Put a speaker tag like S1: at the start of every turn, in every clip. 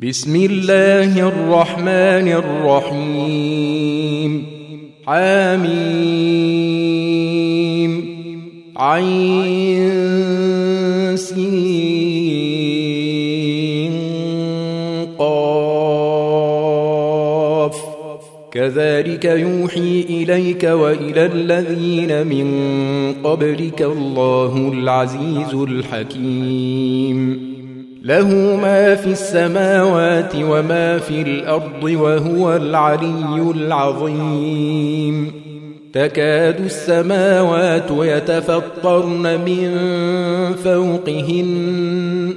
S1: بسم الله الرحمن الرحيم. حميم عين سين قاف كذلك يوحي إليك وإلى الذين من قبلك الله العزيز الحكيم. له ما في السماوات وما في الأرض وهو العلي العظيم. تكاد السماوات يتفطرن من فوقهن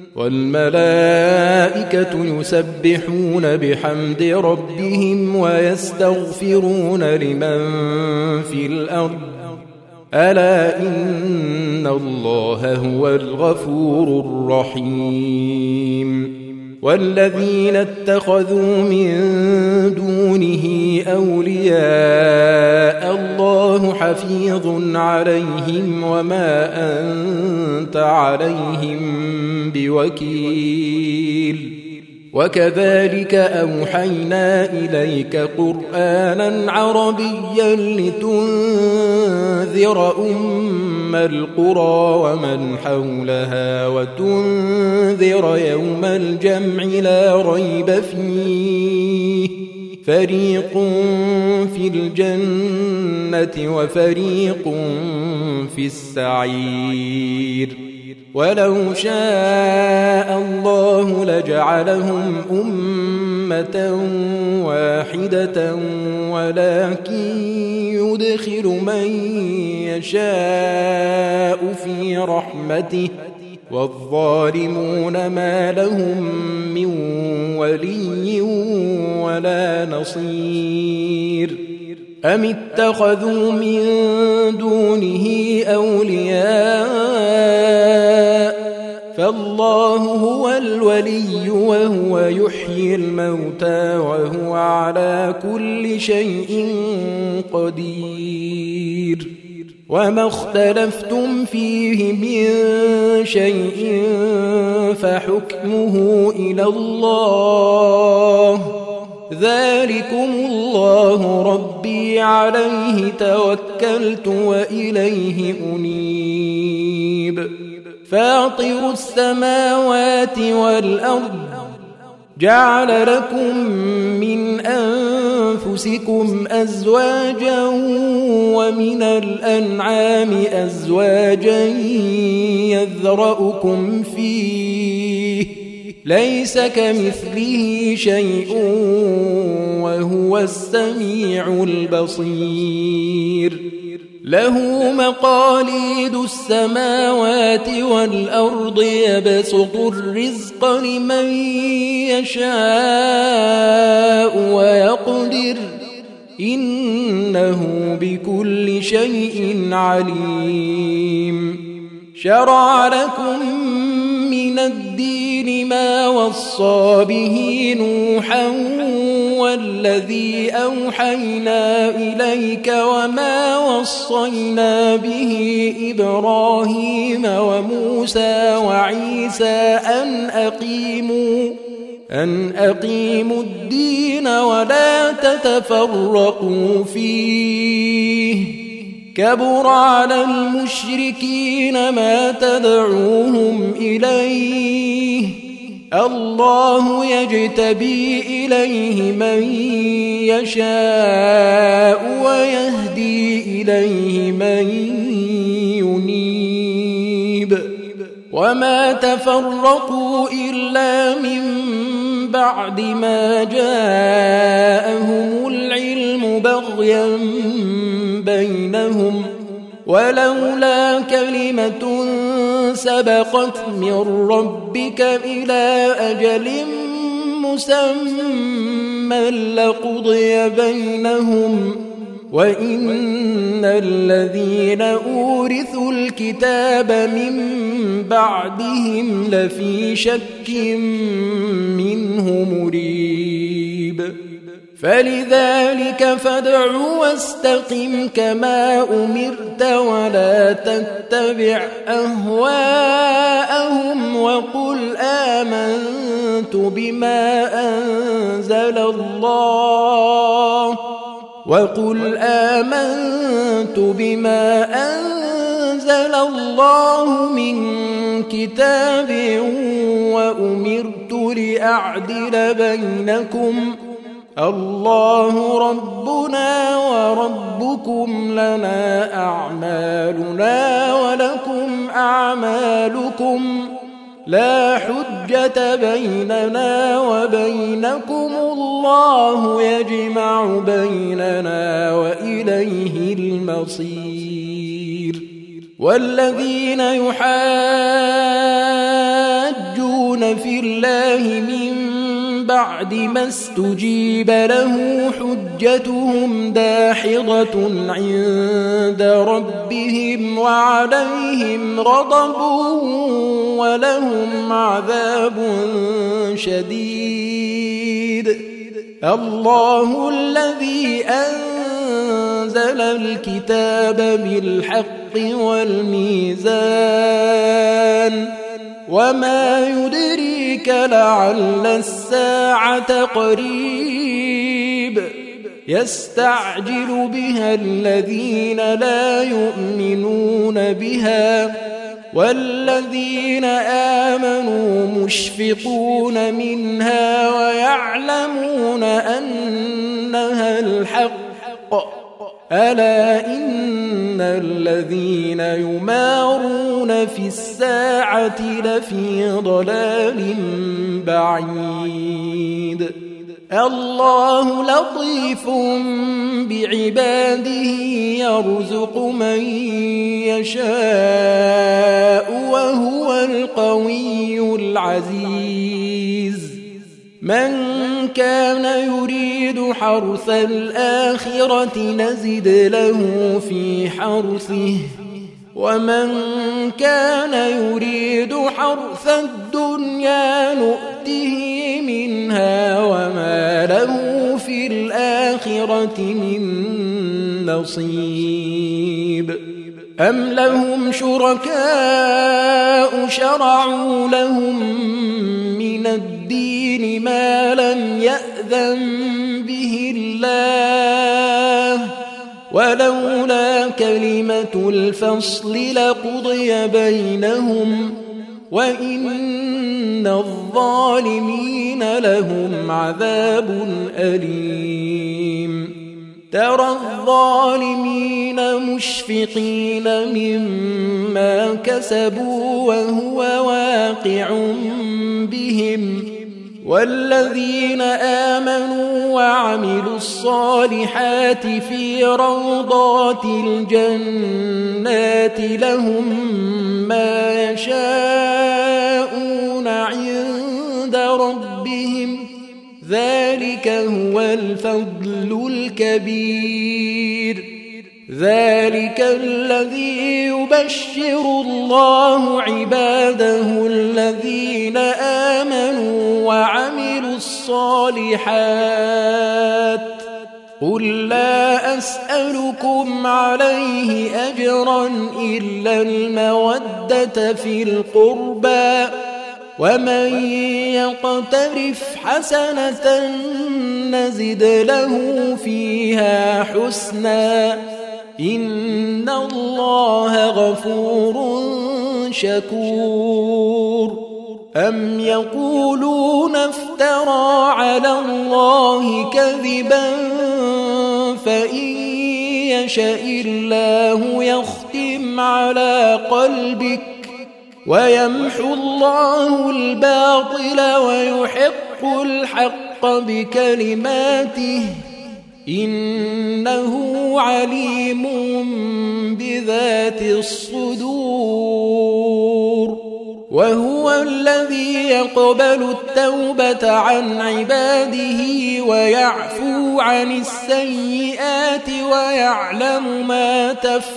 S1: والملائكة يسبحون بحمد ربهم ويستغفرون لمن في الأرض ألا إن الله هو الغفور الرحيم. والذين اتخذوا من دونه أولياء الله حفيظ عليهم وما أنت عليهم بوكيل. وكذلك أوحينا إليك قرآنا عربيا لتنذر أم القرى ومن حولها وتنذر يوم الجمع لا ريب فيه فريق في الجنة وفريق في السعير. ولو شاء الله لجعلهم أمة واحدة ولكن يدخل من يشاء في رحمته والظالمون ما لهم من ولي ولا نصير. أم اتخذوا من دونه أولياء فالله هو الولي وهو يحيي الموتى وهو على كل شيء قدير. وما اختلفتم فيه من شيء فحكمه إلى الله ذلكم الله ربي عليه توكلت وإليه أنيب. فاطر السماوات والأرض جعل لكم من أنفسكم أزواجا ومن الأنعام أزواجا يذرأكم فيه ليس كمثله شيء وهو السميع البصير. له مقاليد السماوات والأرض يبسط الرزق لمن يشاء ويقدر إنه بكل شيء عليم. شرع لكم من الدين ما وصى به نوحا والذي أوحينا إليك وما وصينا به إبراهيم وموسى وعيسى أن أقيموا الدين ولا تتفرقوا فيه كبر على المشركين ما تدعوهم إليه الله يجتبي إليه من يشاء ويهدي إليه من ينيب. وما تفرقوا إلا من بعد ما جاءهم العلم بغيا بينهم ولولا كلمة سبقت من ربك إلى أجل مسمى لقضي بينهم وإن الذين أورثوا الكتاب من بعدهم لفي شك منه مريب. فلذلك فادع واستقم كما أمرت ولا تتبع أهواءهم وقل آمنت بما أنزل الله وقل آمنت بما أنزل الله من كتاب وأمرت لأعدل بينكم الله ربنا وربكم لنا أعمالنا ولكم أعمالكم لا حجة بيننا وبينكم الله يجمع بيننا وإليه المصير والذين يحاجون في الله من بعد ما استجيب له حجتهم داحضة عند ربهم وعليهم غضب ولهم عذاب شديد الله الذي أنزل الكتاب بالحق والميزان وما يدريك لعل الساعة قريب يستعجل بها الذين لا يؤمنون بها والذين آمنوا مشفقون منها ويعلمون أنها الحق ألا إن الذين يمارون في الساعة لفي ضلال بعيد الله لطيف بعباده يرزق من يشاء وهو القوي العزيز من كان يريد حرث الآخرة نزد له في حرثه ومن كان يريد حرث الدنيا نؤته منها وما له في الآخرة من نصيب أم لهم شركاء شرعوا لهم من الدين ما لم يأذن به الله ولولا كلمة الفصل لقضي بينهم وإن الظالمين لهم عذاب أليم ترى الظالمين مشفقين مما كسبوا وهو واقع بهم والذين آمنوا وعملوا الصالحات في روضات الجنات لهم ما يشاءون عند ربهم ذلك هو الفضل الكبير ذلك الذي يبشر الله عباده الذين آمنوا وعملوا الصالحات قل لا أسألكم عليه أجرا إلا المودة في القربى ومن يقترف حسنة نزد له فيها حسنا إن الله غفور شكور أم يقولون افترى على الله كذبا فإن يشاء الله يختم على قلبك ويمحو الله الباطل ويحق الحق بكلماته إنه عليم بذات الصدور وهو الذي يقبل التوبة عن عباده ويعفو عن السيئات ويعلم ما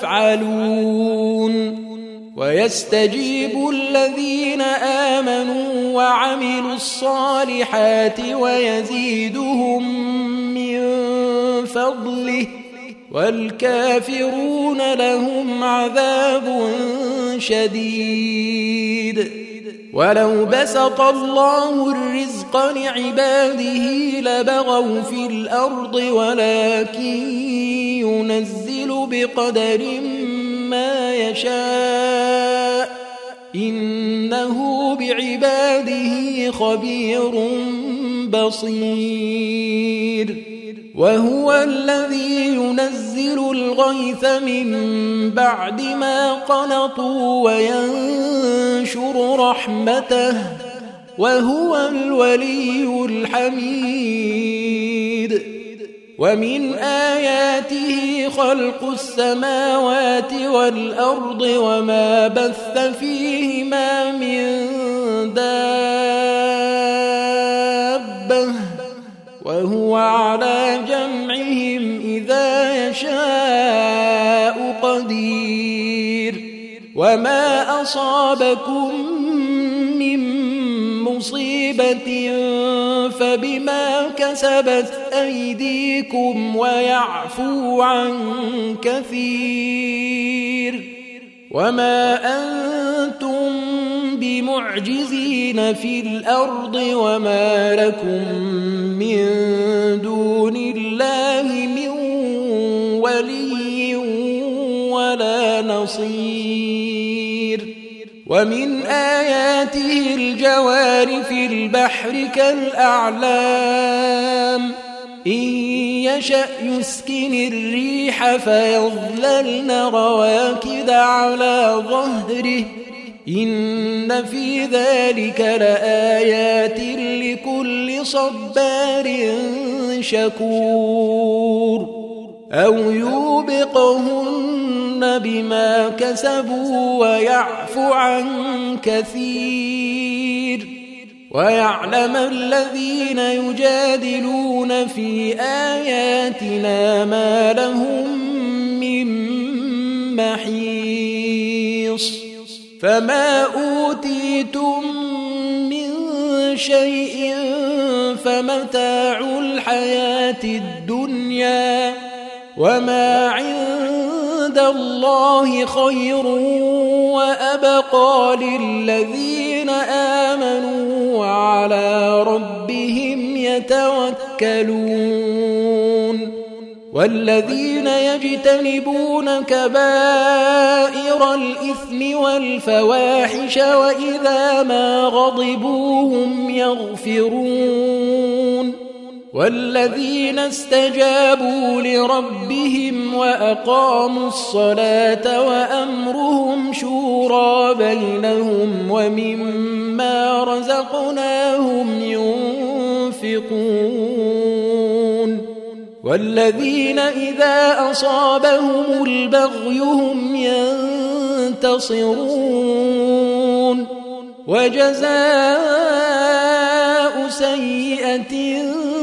S1: تفعلون ويستجيب الذين آمنوا وعملوا الصالحات ويزيدهم من فضله والكافرون لهم عذاب شديد ولو بسط الله الرزق لعباده لبغوا في الأرض ولكن ينزل بقدر ما يشاء إنه بعباده خبير بصير وهو الذي ينزل الغيث من بعد ما قنطوا وينشر رحمته وهو الولي الحميد ومن آياته خلق السماوات والأرض وما بث فيهما من دابة وهو على جمعهم إذا يشاء قدير وما أصابكم من مصيبة فبما كسبت أيديكم ويعفو عن كثير وما أنتم بمعجزين في الأرض وما لكم من دون الله من ولي ولا نصير ومن آياته الجوار في البحر كالأعلام إن يشأ يسكن الريح فيظللن رواكد على ظهره إن في ذلك لآيات لكل صبار شكور أو يوبقهن بما كسبوا ويعفو عن كثير ويعلم الذين يجادلون في آياتنا ما لهم من محيص فما أوتيتم من شيء فمتاع الحياة الدنيا وما عند الله خير وأبقى للذين آمنوا وعلى ربهم يتوكلون والذين يجتنبون كبائر الإثم والفواحش وإذا ما غضبوا هم يغفرون والذين استجابوا لربهم وأقاموا الصلاة وأمرهم شورى بينهم ومما رزقناهم ينفقون والذين إذا أصابهم البغي هم ينتصرون وجزاء سيئة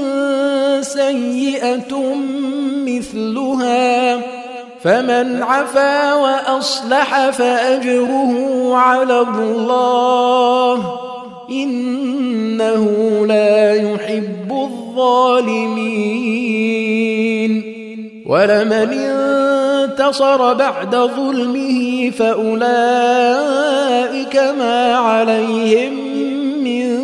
S1: سيئة مثلها فمن عفا وأصلح فأجره على الله إنه لا يحب الظالمين ولمن انتصر بعد ظلمه فأولئك ما عليهم من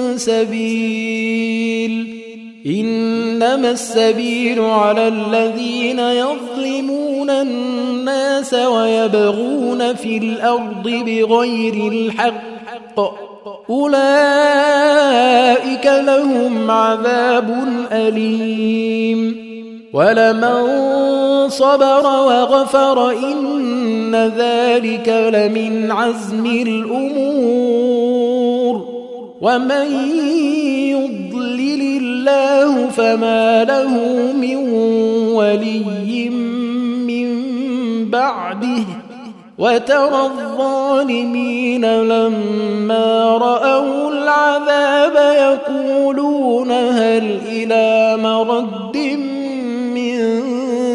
S1: سبيل إنما السبيل على الذين يظلمون الناس ويبغون في الأرض بغير الحق أولئك لهم عذاب أليم ولمن صبر وغفر إن ذلك لمن عزم الأمور ومن يضلل الله فما له من ولي من بعده وترى الظالمين لما رأوا العذاب يقولون هل إلى مرد من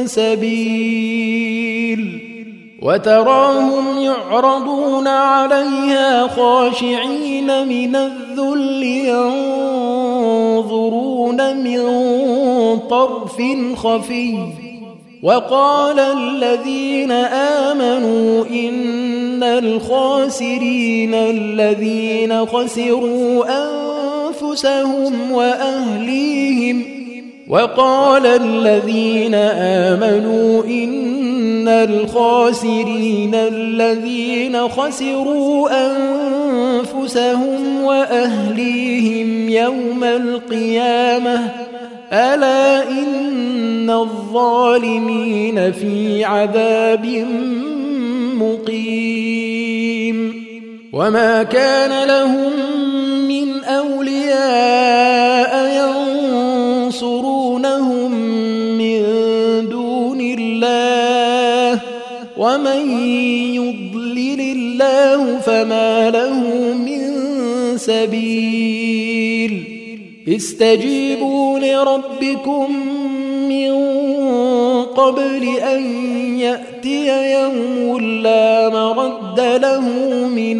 S1: سبيل وتراهم يعرضون عليها خاشعين من الذل ينظرون من طرف خفي وقال الذين آمنوا إن الخاسرين الذين خسروا أنفسهم وأهليهم وقال الذين آمنوا إن الخاسرين الذين خسروا أنفسهم وأهليهم يوم القيامة ألا إن الظالمين في عذاب مقيم وما كان لهم من أولياء ينصرونهم من دون الله ومن يضلل الله فما له من سبيل استجيبوا لربكم من قبل أن يأتي يوم لا مرد له من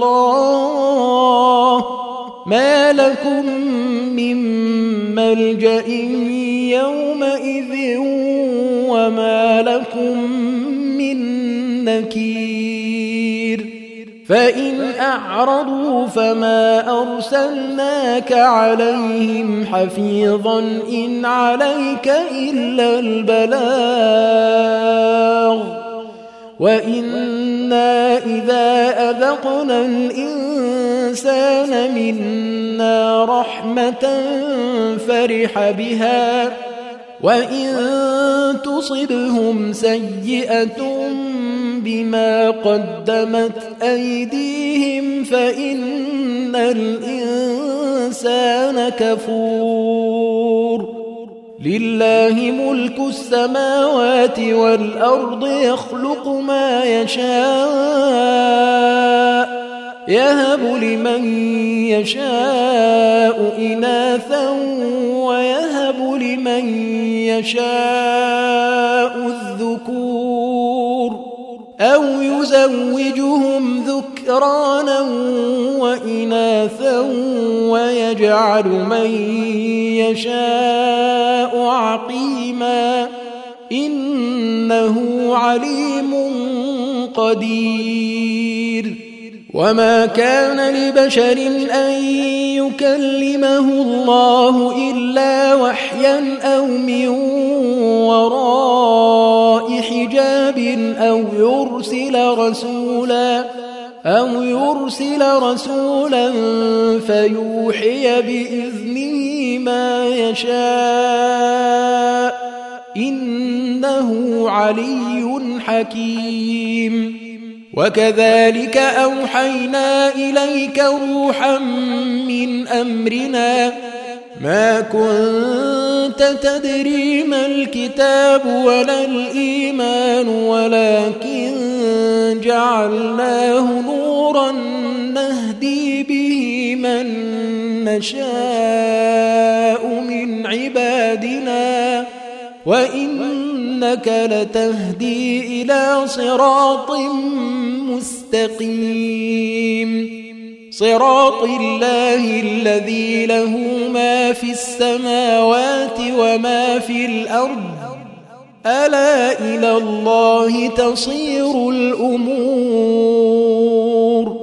S1: الله ما لكم من ملجأ يومئذ وما لكم من نكير فإن أعرضوا فما أرسلناك عليهم حفيظا إن عليك إلا البلاغ وإنا إذا أذقنا الإنسان منا رحمة فرح بها وإن تصبهم سيئة بما قدمت أيديهم فإن الإنسان كفور لله ملك السماوات والأرض يخلق ما يشاء يهب لمن يشاء إناثا ويهب لمن يشاء الذكور أو يزوجهم ذكرانا وإناثا ويجعل من يشاء عقيما إنه عليم قدير وما كان لبشر أن يكلمه الله إلا وحيا أو من وراء حجاب أو يرسل رسولا فيوحي بإذنه ما يشاء إنه علي حكيم وكذلك أوحينا إليك روحا من أمرنا ما كنت تدري ما الكتاب ولا الإيمان ولكن جعلناه نورا نهدي به من نشاء من عبادنا وإنك لتهدي إلى صراط مستقيم صراط الله الذي له ما في السماوات وما في الأرض ألا إلى الله تصير الأمور